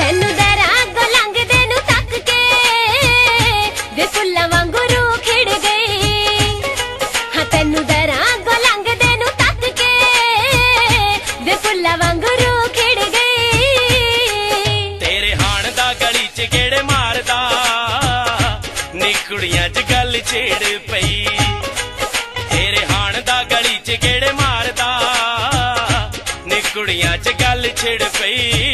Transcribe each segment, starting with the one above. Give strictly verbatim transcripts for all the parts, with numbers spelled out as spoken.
ਤੈਨੂੰ ਦਰਾਂ ਅੱਗੋਂ ਲੰਘਦੇ ਨੂੰ ਤੱਕ ਕੇ ਵੇ ਫੁੱਲਾਂ ਵਾਂਗੂ ਰੂਹ ਖਿੜ ਗਈ। ਹਾਂ ਤੈਨੂੰ ਦਰਾਂ ਅੱਗੋਂ ਲੰਘਦੇ ਨੂੰ ਤੱਕ ਕੇ ਵੇ ਫੁੱਲਾਂ ਵਾਂਗੂ ਰੂਹ ਖਿੜ ਗਈ। ਤੇਰੇ ਹਾਣ ਦਾ ਗਲੀ ਚ ਗੇੜੇ ਮਾਰਦਾ ਨੀ ਕੁੜੀਆਂ ਚ ਗੱਲ ਛੇੜ ਪਈ। ਤੇਰੇ ਹਾਣ ਦਾ ਗਲੀ ਚ ਗੇੜੇ ਮਾਰਦਾ ਨੀ ਕੁੜੀਆਂ ਚ ਗੱਲ ਛਿੜ ਪਈ।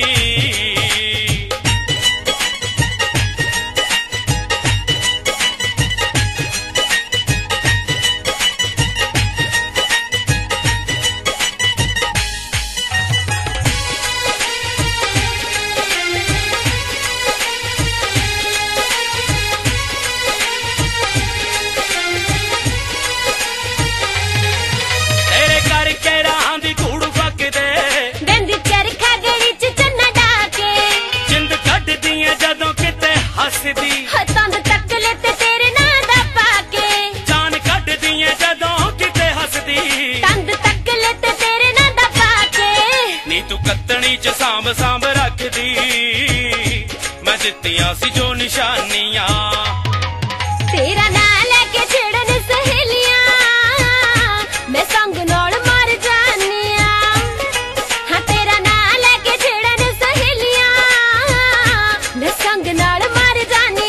ਤੰਦ ਤੱਕ ਲੈ ਤੇ ਤੇਰੇ ਨਾਂ ਦਾ ਪਾ ਕੇ ਜਾਨ ਕੱਢਦੀ ਐ ਜਦੋਂ ਕਿਤੇ ਹੱਸਦੀ। ਤੰਦ ਤੱਕ ਲੈ ਤੇ ਤੇਰੇ ਨਾਂ ਦਾ ਪਾ ਕੇ ਨੀ ਤੂੰ ਕੱਤਣੀ ਚ ਸਾਂਭ ਸਾਂਭ ਰੱਖਦੀ ਮੈਂ ਦਿੱਤੀਆਂ ਸੀ ਜੋ ਨਿਸ਼ਾਨੀਆਂ। ਤੇਰਾ ਨਾਂ ਲੈ ਕੇ ਛੇੜਨ ਸਹੇਲੀਆਂ ਮੈਂ ਸੰਗ ਨਾਲ ਮਰ ਜਾਨੀਆਂ। ਹਾਂ ਤੇਰਾ ਨਾਂ ਲੈ ਕੇ ਛੇੜਨ ਸਹੇਲੀਆਂ ਮੈਂ ਸੰਗ ਨਾਲ ਮਰ ਜਾਨੀਆਂ।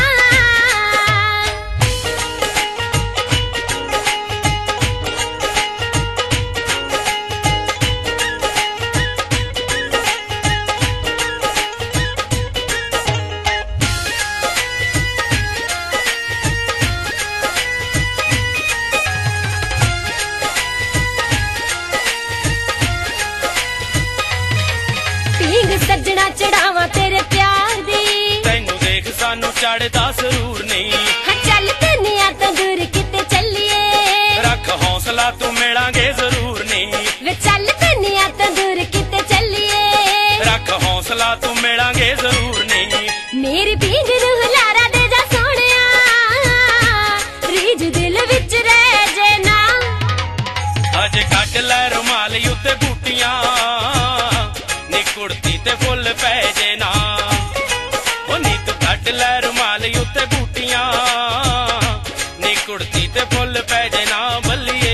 ਸੱਜਣਾ ਚੜਾਵਾਂ ਤੇਰੇ ਪਿਆਰ ਦੀ ਤੈਨੂੰ ਦੇਖ ਸਾਨੂੰ ਚੜਦਾ ਸਰੂਰ ਨਹੀਂ। ਹਾਂ ਚੱਲ ਤੈਨੀਆਂ ਤੋਂ ਦੂਰ ਕਿਤੇ ਚੱਲੀਏ ਰੱਖ ਹੌਸਲਾ ਤੂੰ ਮਿਲਾਂਗੇ ਜ਼ਰੂਰ ਨਹੀਂ। ਵੇ ਚੱਲ ਤੈਨੀਆਂ ਤੋਂ ਦੂਰ ਕਿਤੇ ਚੱਲੀਏ ਰੱਖ ਹੌਸਲਾ ਤੂੰ ਮਿਲਾਂਗੇ ਜ਼ਰੂਰ ਨਹੀਂ। ਮੇਰੀ ਪੀਂਘ ਨੂੰ ਹੁਲਾਰਾ ਦੇ ਜਾ ਸੋਹਣਿਆ ਰੀਝ ਦਿਲ ਵਿੱਚ ਰਹਿ ਜੇ ਨਾ। ਅਜੇ ਕੱਟ ਲੈ ਰੁਮਾਲ ਉੱਤੇ ਬੂਟੀਆਂ ਨੀ ਕੁੜਤੀ ਤੇ ਫੁੱਲ ਪੈ ਜੇ ਨਾ। ਉਹ ਨੀ ਤੂੰ ਕੱਟ ਲੈ ਰੁਮਾਲ ਉੱਤੇ ਬੂਟੀਆਂ ਨੀ ਕੁੜਤੀ ਤੇ ਫੁੱਲ ਪੈ ਜੇ ਨਾ ਬੱਲੀਏ।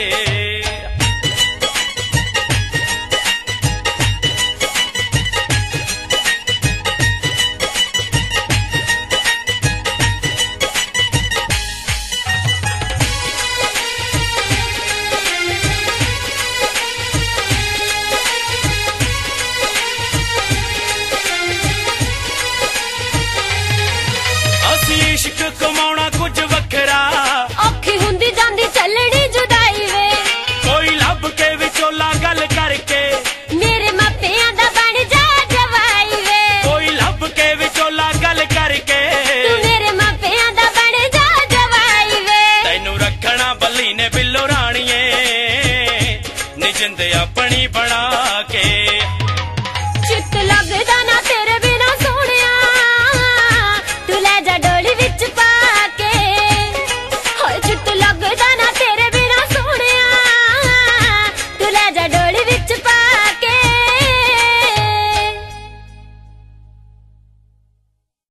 ਇਸ਼ਕ ਕਮਾਉਣਾ ਕੁਝ ਵੱਖਰਾ ਔਖੀ ਹੁੰਦੀ ਜਾਂਦੀ ਚੱਲਣੀ ਜੁਦਾਈ ਵੇ ਕੋਈ ਲੱਭ ਕੇ ਵਿਚੋਲਾ ਗੱਲ ਕਰਕੇ ਮੇਰੇ ਮਾਪਿਆਂ ਦਾ ਬਣ ਜਾ ਜਵਾਈ ਵੇ। ਕੋਈ ਲੱਭ ਕੇ ਵਿਚੋਲਾ ਗੱਲ ਕਰਕੇ ਤੂੰ ਮੇਰੇ ਮਾਪਿਆਂ ਦਾ ਬਣ ਜਾ ਜਵਾਈ ਵੇ। ਤੈਨੂੰ ਰੱਖਣਾ ਬੱਲੀ ਨੇ ਬਿੱਲੋ ਰਾਣੀਏ ਨੀ ਜਿੰਦ ਆਪਣੀ ਬਣਾ ਕੇ। ਚਿੱਤ ਲੱਗਦਾ ਨਾ ਤੇਰੇ ਬਿਨਾ ਸੋਹਣਿਆ ਤੂੰ ਲੈ ਜਾ ਡੋਲੀ ਵਿੱਚ ਪਾ